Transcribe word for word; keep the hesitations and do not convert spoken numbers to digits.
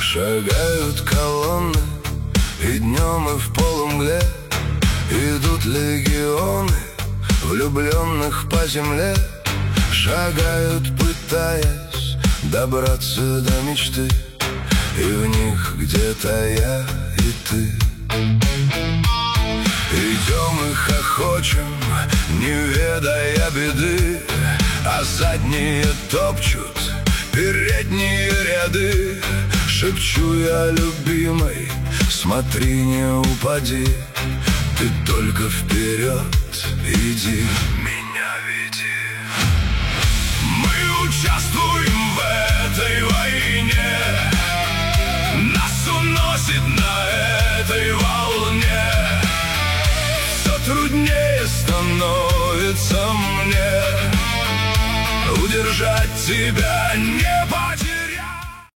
Шагают колонны и днем, и в полумгле. Идут легионы влюбленных по земле. Шагают, пытаясь добраться до мечты, и в них где-то я и ты. Идем и хохочем, не ведая беды, а задние топчут передние ряды. Шепчу я любимой: смотри, не упади, ты только вперед иди, меня веди. Мы участвуем в этой войне, нас уносит на этой волне. Все труднее становится мне удержать тебя не